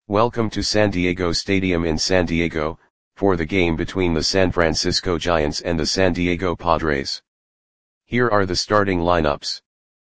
Welcome to San Diego Stadium in San Diego, for the game between the San Francisco Giants and the San Diego Padres. Here are the starting lineups.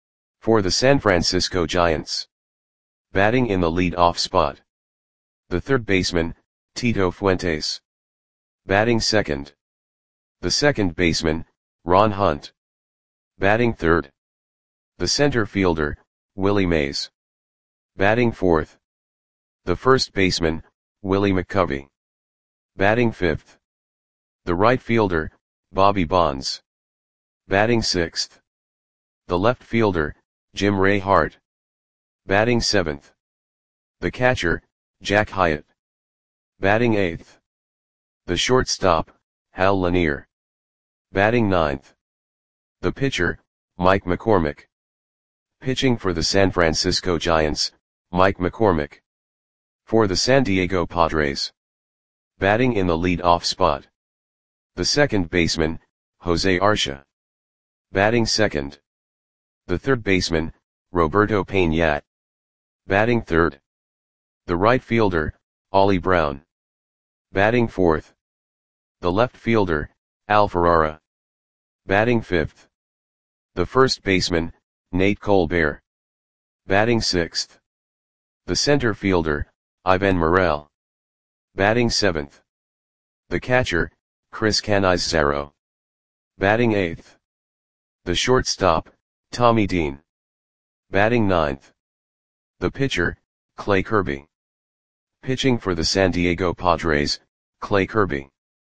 For the San Francisco Giants. Batting in the lead-off spot. The third baseman, Tito Fuentes. Batting second. The second baseman, Ron Hunt. Batting third. The center fielder, Willie Mays. Batting fourth. The first baseman, Willie McCovey. Batting fifth. The right fielder, Bobby Bonds. Batting sixth. The left fielder, Jim Ray Hart. Batting seventh. The catcher, Jack Hyatt. Batting eighth. The shortstop, Hal Lanier. Batting ninth. The pitcher, Mike McCormick. Pitching for the San Francisco Giants, Mike McCormick. For the San Diego Padres. Batting in the lead-off spot. The second baseman, Jose Arcia. Batting second. The third baseman, Roberto Peña. Batting third. The right fielder, Ollie Brown. Batting fourth. The left fielder, Al Ferrara. Batting fifth. The first baseman, Nate Colbert. Batting sixth. The center fielder, Ivan Morel. Batting seventh. The catcher, Chris Canizaro. Batting eighth. The shortstop, Tommy Dean. Batting ninth. The pitcher, Clay Kirby. Pitching for the San Diego Padres, Clay Kirby.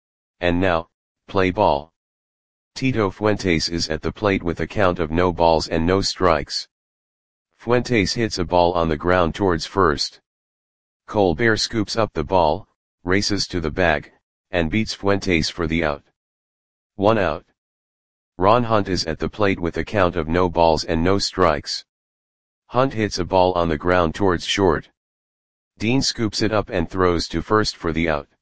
And now, play ball. Tito Fuentes is at the plate with a count of no balls and no strikes. Fuentes hits a ball on the ground towards first. Colbert scoops up the ball, races to the bag, and beats Fuentes for the out. 1 out. Ron Hunt is at the plate with a count of no balls and no strikes. Hunt hits a ball on the ground towards short. Dean scoops it up and throws to first for the out.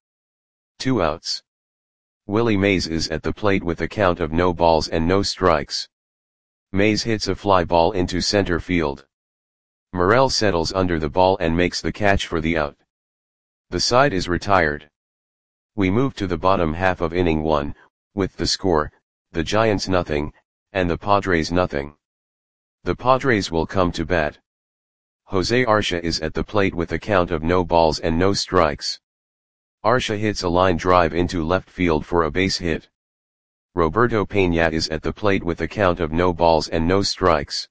2 outs. Willie Mays is at the plate with a count of no balls and no strikes. Mays hits a fly ball into center field. Morel settles under the ball and makes the catch for the out. The side is retired. We move to the bottom half of inning 1, with the score, the Giants nothing, and the Padres nothing. The Padres will come to bat. Jose Arcia is at the plate with a count of no balls and no strikes. Arcia hits a line drive into left field for a base hit. Roberto Peña is at the plate with a count of no balls and no strikes.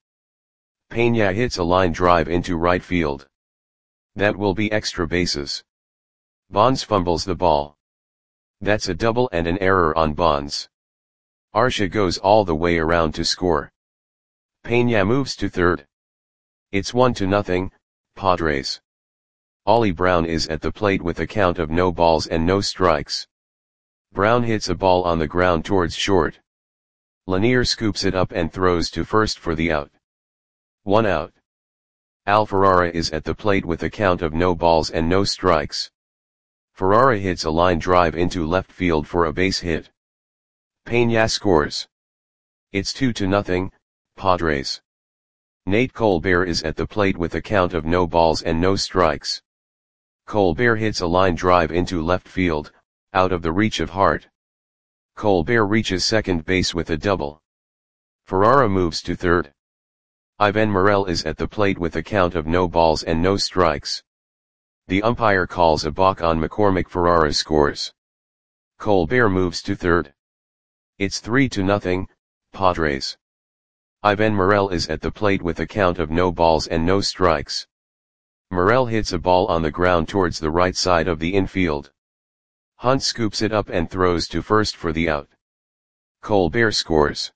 Peña hits a line drive into right field. That will be extra bases. Bonds fumbles the ball. That's a double and an error on Bonds. Arcia goes all the way around to score. Peña moves to third. It's 1-0, Padres. Ollie Brown is at the plate with a count of no balls and no strikes. Brown hits a ball on the ground towards short. Lanier scoops it up and throws to first for the out. 1 out. Al Ferrara is at the plate with a count of no balls and no strikes. Ferrara hits a line drive into left field for a base hit. Peña scores. It's 2-0, Padres. Nate Colbert is at the plate with a count of no balls and no strikes. Colbert hits a line drive into left field, out of the reach of Hart. Colbert reaches second base with a double. Ferrara moves to third. Ivan Morel is at the plate with a count of no balls and no strikes. The umpire calls a balk on McCormick. Ferrara scores. Colbert moves to third. It's 3-0, Padres. Ivan Morel is at the plate with a count of no balls and no strikes. Morel hits a ball on the ground towards the right side of the infield. Hunt scoops it up and throws to first for the out. Colbert scores.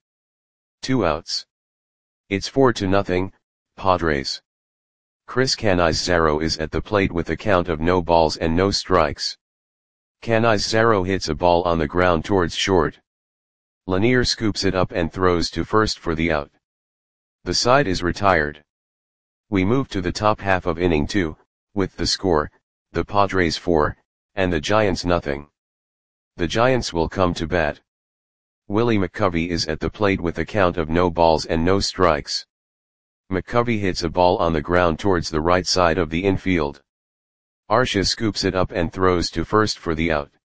2 outs. It's 4-0, Padres. Chris Canizaro is at the plate with a count of no balls and no strikes. Canizaro hits a ball on the ground towards short. Lanier scoops it up and throws to first for the out. The side is retired. We move to the top half of inning 2, with the score, the Padres 4, and the Giants nothing. The Giants will come to bat. Willie McCovey is at the plate with a count of no balls and no strikes. McCovey hits a ball on the ground towards the right side of the infield. Arsha scoops it up and throws to first for the out.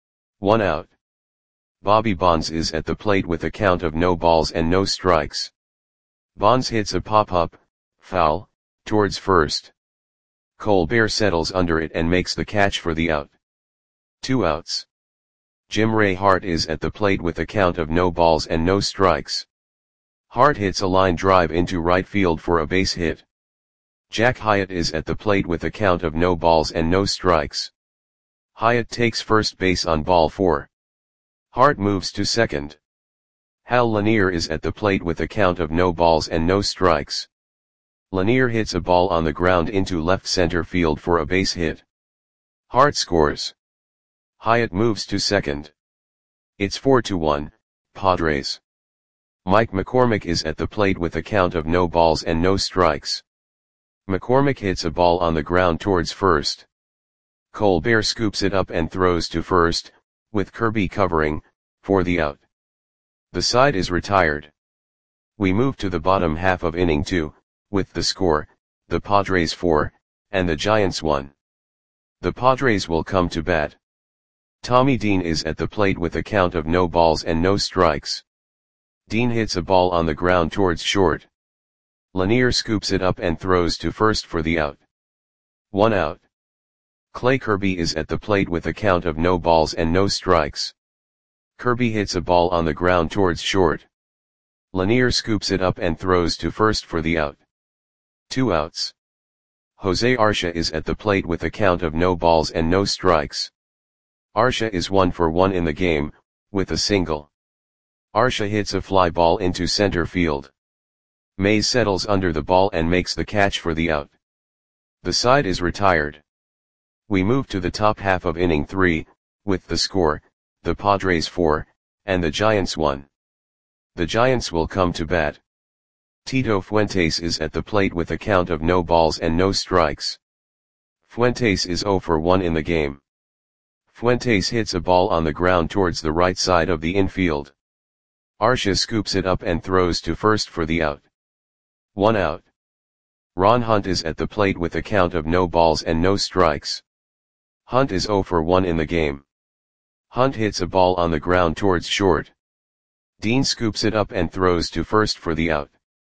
1 out. Bobby Bonds is at the plate with a count of no balls and no strikes. Bonds hits a pop-up, foul, towards first. Colbert settles under it and makes the catch for the out. 2 outs. Jim Ray Hart is at the plate with a count of no balls and no strikes. Hart hits a line drive into right field for a base hit. Jack Hyatt is at the plate with a count of no balls and no strikes. Hyatt takes first base on ball 4. Hart moves to second. Hal Lanier is at the plate with a count of no balls and no strikes. Lanier hits a ball on the ground into left center field for a base hit. Hart scores. Hyatt moves to second. It's 4-1, Padres. Mike McCormick is at the plate with a count of no balls and no strikes. McCormick hits a ball on the ground towards first. Colbert scoops it up and throws to first, with Kirby covering, for the out. The side is retired. We move to the bottom half of inning 2, with the score, the Padres 4, and the Giants 1. The Padres will come to bat. Tommy Dean is at the plate with a count of no balls and no strikes. Dean hits a ball on the ground towards short. Lanier scoops it up and throws to first for the out. 1 out. Clay Kirby is at the plate with a count of no balls and no strikes. Kirby hits a ball on the ground towards short. Lanier scoops it up and throws to first for the out. 2 outs. Jose Arsha is at the plate with a count of no balls and no strikes. Arsha is 1 for 1 in the game, with a single. Arsha hits a fly ball into center field. Mays settles under the ball and makes the catch for the out. The side is retired. We move to the top half of inning 3, with the score, the Padres 4, and the Giants 1. The Giants will come to bat. Tito Fuentes is at the plate with a count of no balls and no strikes. Fuentes is 0 for 1 in the game. Fuentes hits a ball on the ground towards the right side of the infield. Arsha scoops it up and throws to first for the out. 1 out. Ron Hunt is at the plate with a count of no balls and no strikes. Hunt is 0 for 1 in the game. Hunt hits a ball on the ground towards short. Dean scoops it up and throws to first for the out.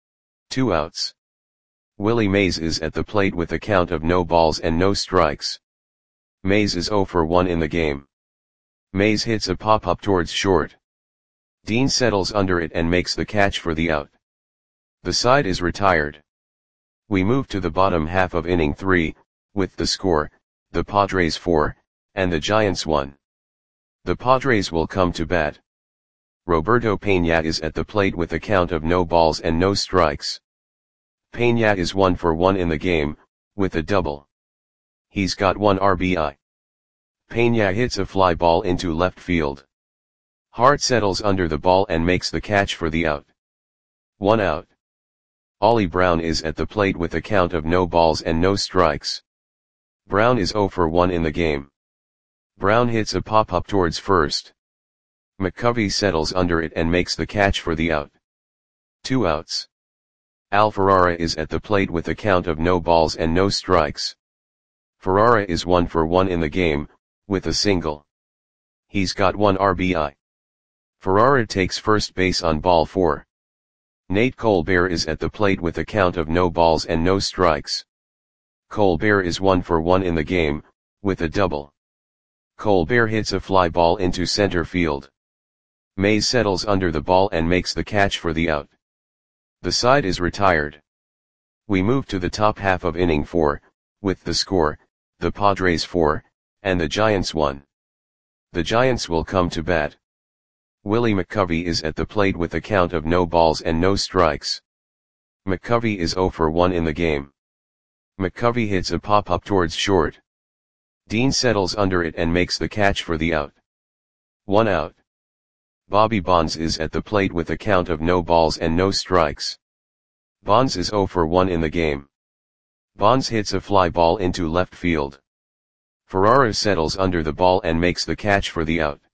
2 outs. Willie Mays is at the plate with a count of no balls and no strikes. Mays is 0 for 1 in the game. Mays hits a pop-up towards short. Dean settles under it and makes the catch for the out. The side is retired. We move to the bottom half of inning 3, with the score, the Padres 4, and the Giants 1. The Padres will come to bat. Roberto Peña is at the plate with a count of no balls and no strikes. Peña is 1 for 1 in the game, with a double. He's got 1 RBI. Peña hits a fly ball into left field. Hart settles under the ball and makes the catch for the out. 1 out. Ollie Brown is at the plate with a count of no balls and no strikes. Brown is 0 for 1 in the game. Brown hits a pop-up towards first. McCovey settles under it and makes the catch for the out. 2 outs. Al Ferrara is at the plate with a count of no balls and no strikes. Ferrara is 1 for 1 in the game, with a single. He's got 1 RBI. Ferrara takes first base on ball 4. Nate Colbert is at the plate with a count of no balls and no strikes. Colbert is 1 for 1 in the game, with a double. Colbert hits a fly ball into center field. Mays settles under the ball and makes the catch for the out. The side is retired. We move to the top half of inning 4, with the score, the Padres 4, and the Giants 1. The Giants will come to bat. Willie McCovey is at the plate with a count of no balls and no strikes. McCovey is 0 for 1 in the game. McCovey hits a pop-up towards short. Dean settles under it and makes the catch for the out. 1 out. Bobby Bonds is at the plate with a count of no balls and no strikes. Bonds is 0 for 1 in the game. Bonds hits a fly ball into left field. Ferrara settles under the ball and makes the catch for the out.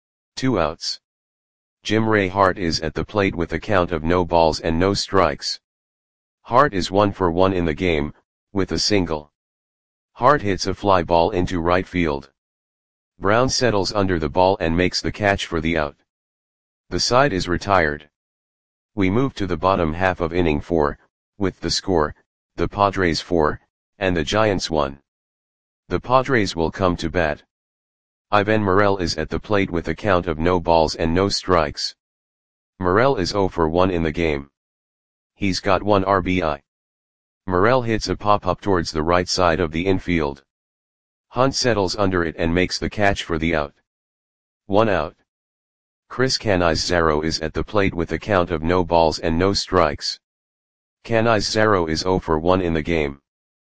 2 outs. Jim Ray Hart is at the plate with a count of no balls and no strikes. Hart is 1 for 1 in the game, with a single. Hart hits a fly ball into right field. Brown settles under the ball and makes the catch for the out. The side is retired. We move to the bottom half of inning 4, with the score, the Padres 4, and the Giants 1. The Padres will come to bat. Ivan Morel is at the plate with a count of no balls and no strikes. Morel is 0 for 1 in the game. He's got 1 RBI. Morel hits a pop-up towards the right side of the infield. Hunt settles under it and makes the catch for the out. 1 out. Chris Canizaro is at the plate with a count of no balls and no strikes. Canizaro is 0 for 1 in the game.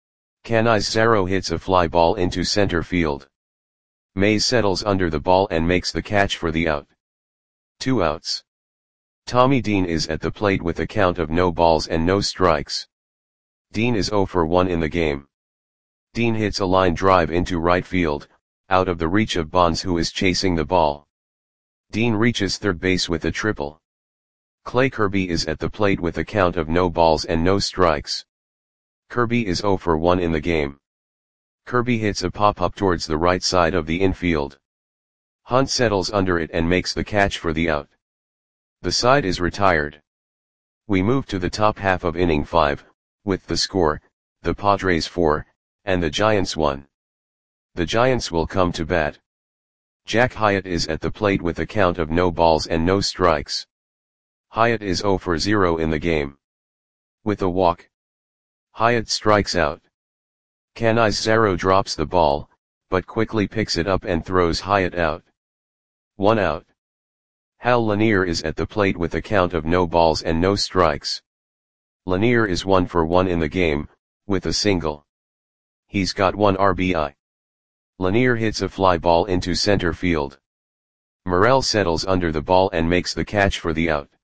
Canizaro hits a fly ball into center field. Mays settles under the ball and makes the catch for the out. 2 outs. Tommy Dean is at the plate with a count of no balls and no strikes. Dean is 0 for 1 in the game. Dean hits a line drive into right field, out of the reach of Bonds, who is chasing the ball. Dean reaches third base with a triple. Clay Kirby is at the plate with a count of no balls and no strikes. Kirby is 0 for 1 in the game. Kirby hits a pop-up towards the right side of the infield. Hunt settles under it and makes the catch for the out. The side is retired. We move to the top half of inning 5, with the score, the Padres 4, and the Giants 1. The Giants will come to bat. Jack Hyatt is at the plate with a count of no balls and no strikes. Hyatt is 0 for 0 in the game. With a walk, Hyatt strikes out. Canizaro drops the ball, but quickly picks it up and throws Hyatt out. 1 out. Hal Lanier is at the plate with a count of no balls and no strikes. Lanier is 1 for 1 in the game, with a single. He's got 1 RBI. Lanier hits a fly ball into center field. Morel settles under the ball and makes the catch for the out.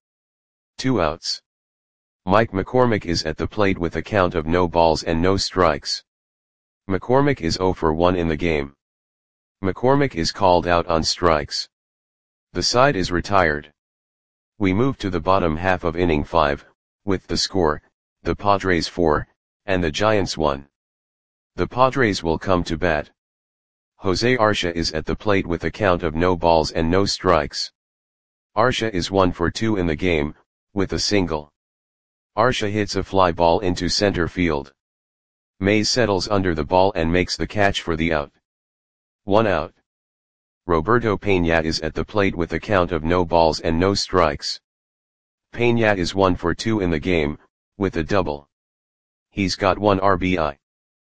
2 outs. Mike McCormick is at the plate with a count of no balls and no strikes. McCormick is 0 for 1 in the game. McCormick is called out on strikes. The side is retired. We move to the bottom half of inning 5, with the score, the Padres 4, and the Giants 1. The Padres will come to bat. Jose Arcia is at the plate with a count of no balls and no strikes. Arcia is 1 for 2 in the game, with a single. Arcia hits a fly ball into center field. Mays settles under the ball and makes the catch for the out. 1 out. Roberto Peña is at the plate with a count of no balls and no strikes. Peña is 1 for 2 in the game, with a double. He's got 1 RBI.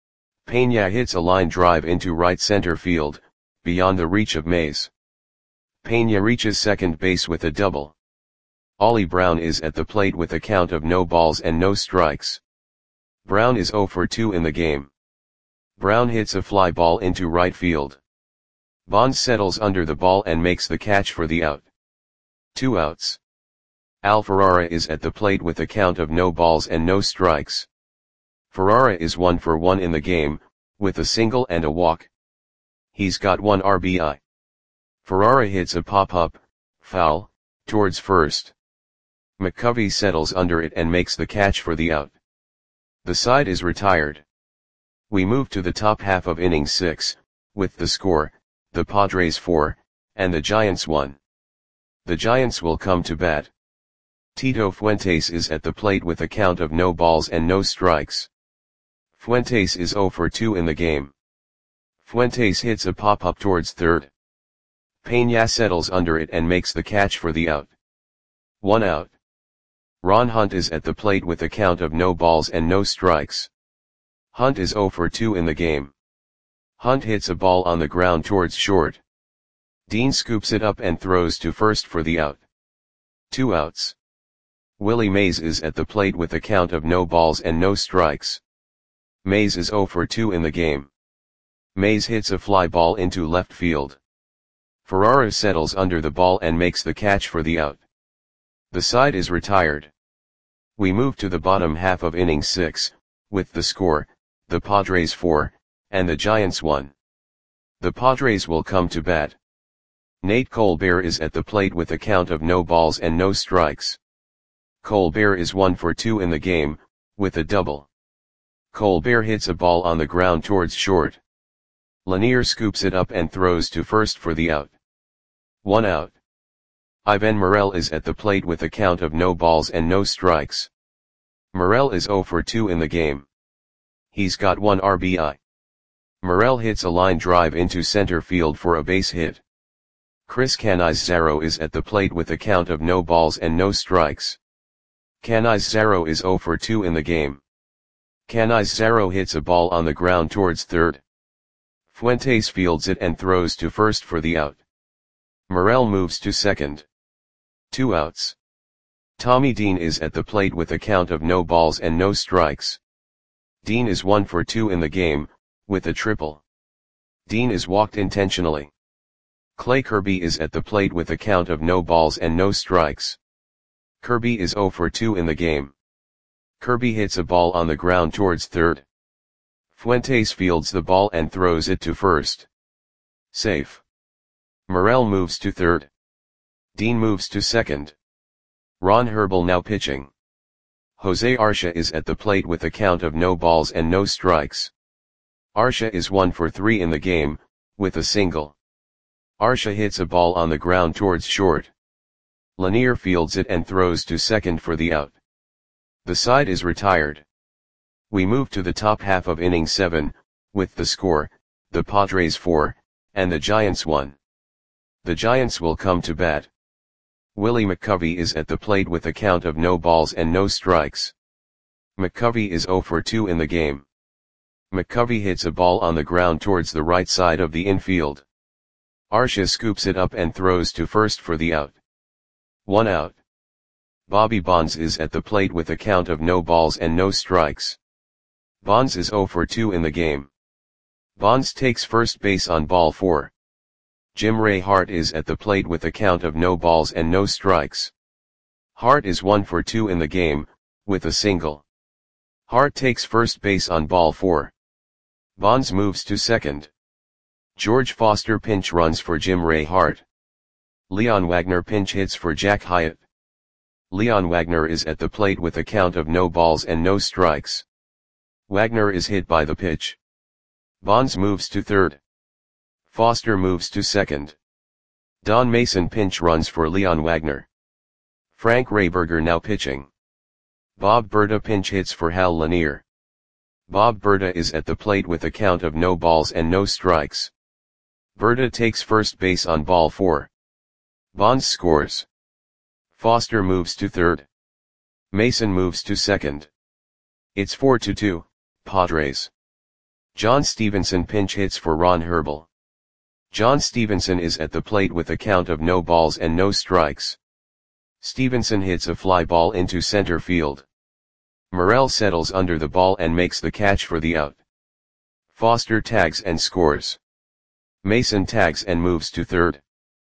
Peña hits a line drive into right center field, beyond the reach of Mays. Peña reaches second base with a double. Ollie Brown is at the plate with a count of no balls and no strikes. Brown is 0 for 2 in the game. Brown hits a fly ball into right field. Bonds settles under the ball and makes the catch for the out. 2 outs. Al Ferrara is at the plate with a count of no balls and no strikes. Ferrara is 1 for 1 in the game, with a single and a walk. He's got 1 RBI. Ferrara hits a pop-up, foul, towards first. McCovey settles under it and makes the catch for the out. The side is retired. We move to the top half of inning 6, with the score, the Padres 4, and the Giants 1. The Giants will come to bat. Tito Fuentes is at the plate with a count of no balls and no strikes. Fuentes is 0 for 2 in the game. Fuentes hits a pop-up towards third. Peña settles under it and makes the catch for the out. 1 out. Ron Hunt is at the plate with a count of no balls and no strikes. Hunt is 0 for 2 in the game. Hunt hits a ball on the ground towards short. Dean scoops it up and throws to first for the out. 2 outs. Willie Mays is at the plate with a count of no balls and no strikes. Mays is 0 for 2 in the game. Mays hits a fly ball into left field. Ferrara settles under the ball and makes the catch for the out. The side is retired. We move to the bottom half of inning 6, with the score, the Padres 4, and the Giants 1. The Padres will come to bat. Nate Colbert is at the plate with a count of no balls and no strikes. Colbert is 1 for 2 in the game, with a double. Colbert hits a ball on the ground towards short. Lanier scoops it up and throws to first for the out. 1 out. Ivan Morel is at the plate with a count of no balls and no strikes. Morel is 0 for 2 in the game. He's got 1 RBI. Morel hits a line drive into center field for a base hit. Chris Canizaro is at the plate with a count of no balls and no strikes. Canizaro is 0 for 2 in the game. Canizaro hits a ball on the ground towards third. Fuentes fields it and throws to first for the out. Morel moves to second. 2 outs. Tommy Dean is at the plate with a count of no balls and no strikes. Dean is 1 for 2 in the game, with a triple. Dean is walked intentionally. Clay Kirby is at the plate with a count of no balls and no strikes. Kirby is 0 for 2 in the game. Kirby hits a ball on the ground towards third. Fuentes fields the ball and throws it to first. Safe. Morel moves to third. Dean moves to second. Ron Herbel now pitching. Jose Arcia is at the plate with a count of no balls and no strikes. Arcia is 1 for 3 in the game, with a single. Arcia hits a ball on the ground towards short. Lanier fields it and throws to second for the out. The side is retired. We move to the top half of inning 7, with the score, the Padres 4, and the Giants 1. The Giants will come to bat. Willie McCovey is at the plate with a count of no balls and no strikes. McCovey is 0 for 2 in the game. McCovey hits a ball on the ground towards the right side of the infield. Arcia scoops it up and throws to first for the out. 1 out. Bobby Bonds is at the plate with a count of no balls and no strikes. Bonds is 0 for 2 in the game. Bonds takes first base on ball 4. Jim Ray Hart is at the plate with a count of no balls and no strikes. Hart is 1 for 2 in the game, with a single. Hart takes first base on ball 4. Bonds moves to second. George Foster pinch runs for Jim Ray Hart. Leon Wagner pinch hits for Jack Hyatt. Leon Wagner is at the plate with a count of no balls and no strikes. Wagner is hit by the pitch. Bonds moves to third. Foster moves to second. Don Mason pinch runs for Leon Wagner. Frank Rayberger now pitching. Bob Berta pinch hits for Hal Lanier. Bob Berta is at the plate with a count of no balls and no strikes. Berta takes first base on ball 4. Bonds scores. Foster moves to third. Mason moves to second. It's 4-2, Padres. John Stevenson pinch hits for Ron Herbel. John Stevenson is at the plate with a count of no balls and no strikes. Stevenson hits a fly ball into center field. Morel settles under the ball and makes the catch for the out. Foster tags and scores. Mason tags and moves to third.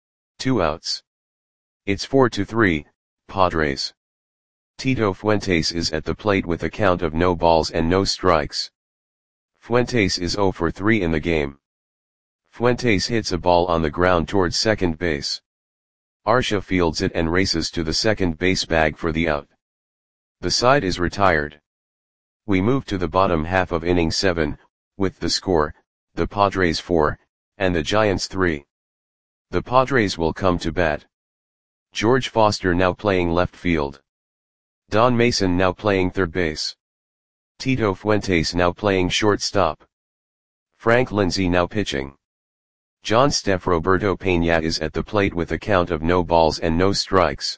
2 outs. It's 4-3, Padres. Tito Fuentes is at the plate with a count of no balls and no strikes. Fuentes is 0 for 3 in the game. Fuentes hits a ball on the ground towards second base. Arcia fields it and races to the second base bag for the out. The side is retired. We move to the bottom half of inning 7, with the score, the Padres 4, and the Giants 3. The Padres will come to bat. George Foster now playing left field. Don Mason now playing third base. Tito Fuentes now playing shortstop. Frank Lindsay now pitching. John-Steph Roberto Peña is at the plate with a count of no balls and no strikes.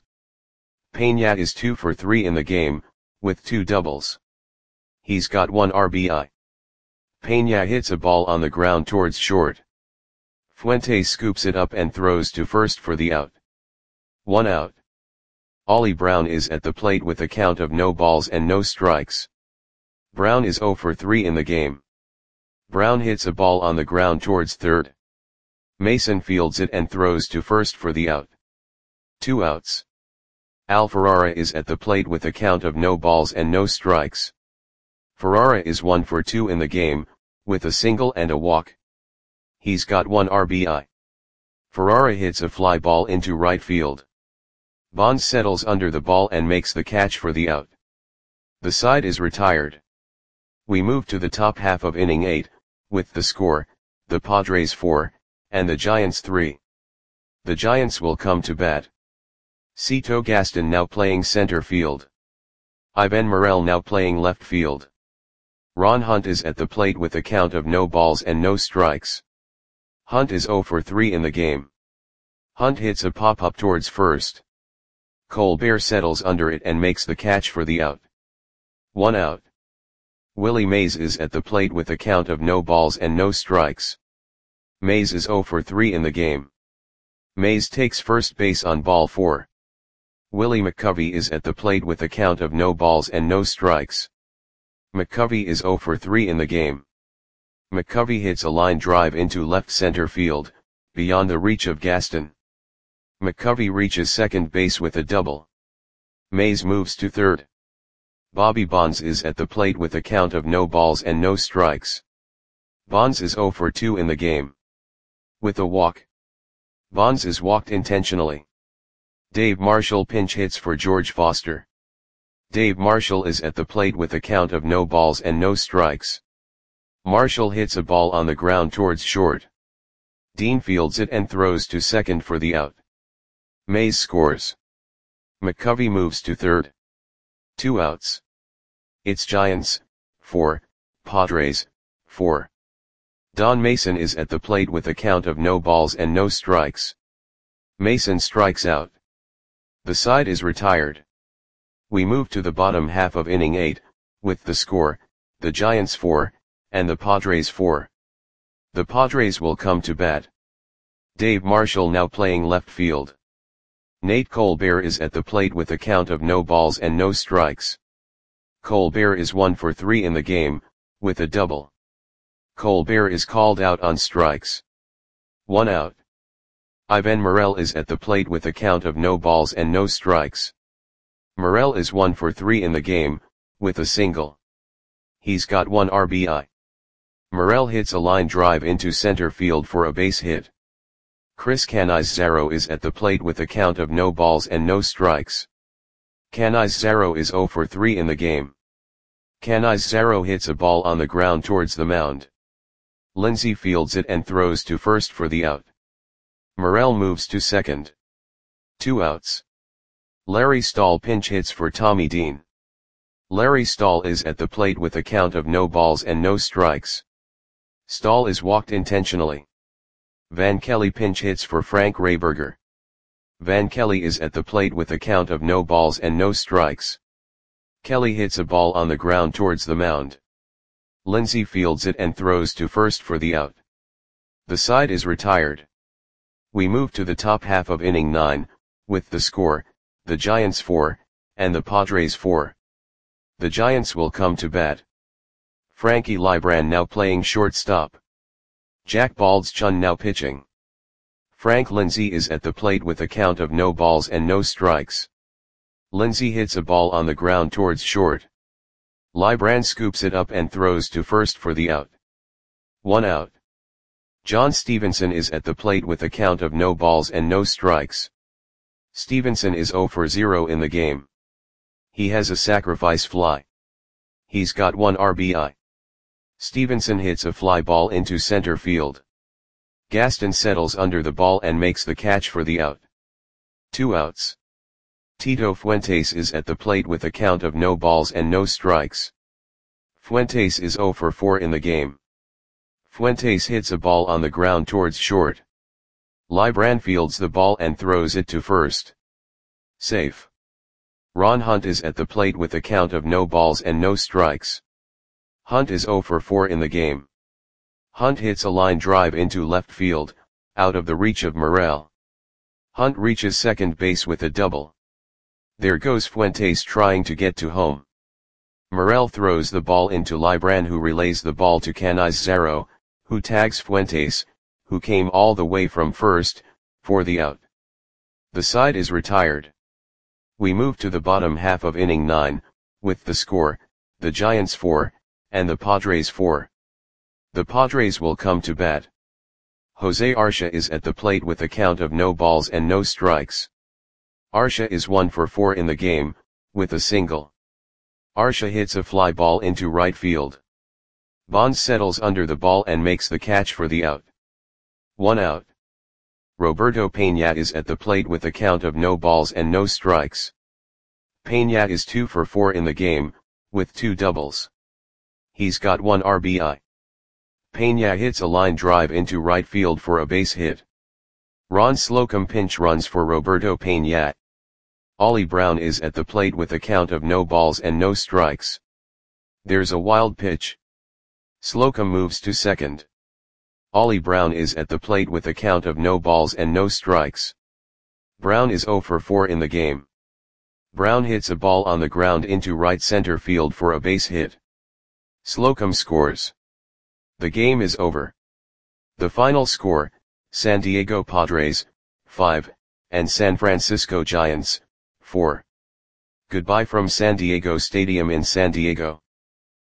Peña is 2 for 3 in the game, with 2 doubles. He's got 1 RBI. Peña hits a ball on the ground towards short. Fuentes scoops it up and throws to first for the out. 1 out. Ollie Brown is at the plate with a count of no balls and no strikes. Brown is 0 for 3 in the game. Brown hits a ball on the ground towards third. Mason fields it and throws to first for the out. 2 outs. Al Ferrara is at the plate with a count of no balls and no strikes. Ferrara is 1 for 2 in the game, with a single and a walk. He's got 1 RBI. Ferrara hits a fly ball into right field. Bonds settles under the ball and makes the catch for the out. The side is retired. We move to the top half of inning 8, with the score, the Padres 4, and the Giants 3. The Giants will come to bat. Cito Gaston now playing center field. Ivan Morel now playing left field. Ron Hunt is at the plate with a count of no balls and no strikes. Hunt is 0 for 3 in the game. Hunt hits a pop-up towards first. Colbert settles under it and makes the catch for the out. 1 out. Willie Mays is at the plate with a count of no balls and no strikes. Mays is 0 for 3 in the game. Mays takes first base on ball 4. Willie McCovey is at the plate with a count of no balls and no strikes. McCovey is 0 for 3 in the game. McCovey hits a line drive into left center field, beyond the reach of Gaston. McCovey reaches second base with a double. Mays moves to third. Bobby Bonds is at the plate with a count of no balls and no strikes. Bonds is 0 for 2 in the game. With a walk. Bonds is walked intentionally. Dave Marshall pinch hits for George Foster. Dave Marshall is at the plate with a count of no balls and no strikes. Marshall hits a ball on the ground towards short. Dean fields it and throws to second for the out. Mays scores. McCovey moves to third. 2 outs. It's Giants, 4, Padres, 4. Don Mason is at the plate with a count of no balls and no strikes. Mason strikes out. The side is retired. We move to the bottom half of inning 8, with the score, the Giants 4, and the Padres 4. The Padres will come to bat. Dave Marshall now playing left field. Nate Colbert is at the plate with a count of no balls and no strikes. Colbert is 1 for 3 in the game, with a double. Colbert is called out on strikes. 1 out. Ivan Morel is at the plate with a count of no balls and no strikes. Morel is 1 for 3 in the game, with a single. He's got 1 RBI. Morel hits a line drive into center field for a base hit. Chris Canizaro is at the plate with a count of no balls and no strikes. Canizaro is 0 for 3 in the game. Canizaro hits a ball on the ground towards the mound. Lindsey fields it and throws to first for the out. Morel moves to second. 2 outs. Larry Stahl pinch hits for Tommy Dean. Larry Stahl is at the plate with a count of no balls and no strikes. Stahl is walked intentionally. Van Kelly pinch hits for Frank Rayberger. Van Kelly is at the plate with a count of no balls and no strikes. Kelly hits a ball on the ground towards the mound. Lindsey fields it and throws to first for the out. The side is retired. We move to the top half of inning 9, with the score, the Giants 4, and the Padres 4. The Giants will come to bat. Frankie Libran now playing shortstop. Jack Baldschun now pitching. Frank Lindsey is at the plate with a count of no balls and no strikes. Lindsey hits a ball on the ground towards short. Libran scoops it up and throws to first for the out. 1 out. John Stevenson is at the plate with a count of no balls and no strikes. Stevenson is 0 for 0 in the game. He has a sacrifice fly. He's got 1 RBI. Stevenson hits a fly ball into center field. Gaston settles under the ball and makes the catch for the out. 2 outs. Tito Fuentes is at the plate with a count of no balls and no strikes. Fuentes is 0 for 4 in the game. Fuentes hits a ball on the ground towards short. Libran fields the ball and throws it to first. Safe. Ron Hunt is at the plate with a count of no balls and no strikes. Hunt is 0 for 4 in the game. Hunt hits a line drive into left field, out of the reach of Morel. Hunt reaches second base with a double. There goes Fuentes trying to get to home. Morel throws the ball into Libran, who relays the ball to Canizaro, who tags Fuentes, who came all the way from first, for the out. The side is retired. We move to the bottom half of inning 9, with the score, the Giants 4, and the Padres 4. The Padres will come to bat. Jose Arcia is at the plate with a count of no balls and no strikes. Arcia is 1 for 4 in the game, with a single. Arcia hits a fly ball into right field. Bonds settles under the ball and makes the catch for the out. 1 out. Roberto Peña is at the plate with a count of no balls and no strikes. Peña is 2 for 4 in the game, with 2 doubles. He's got 1 RBI. Peña hits a line drive into right field for a base hit. Ron Slocum pinch runs for Roberto Peña. Ollie Brown is at the plate with a count of no balls and no strikes. There's a wild pitch. Slocum moves to second. Ollie Brown is at the plate with a count of no balls and no strikes. Brown is 0 for 4 in the game. Brown hits a ball on the ground into right center field for a base hit. Slocum scores. The game is over. The final score, San Diego Padres, 5, and San Francisco Giants, 4. Goodbye from San Diego Stadium in San Diego.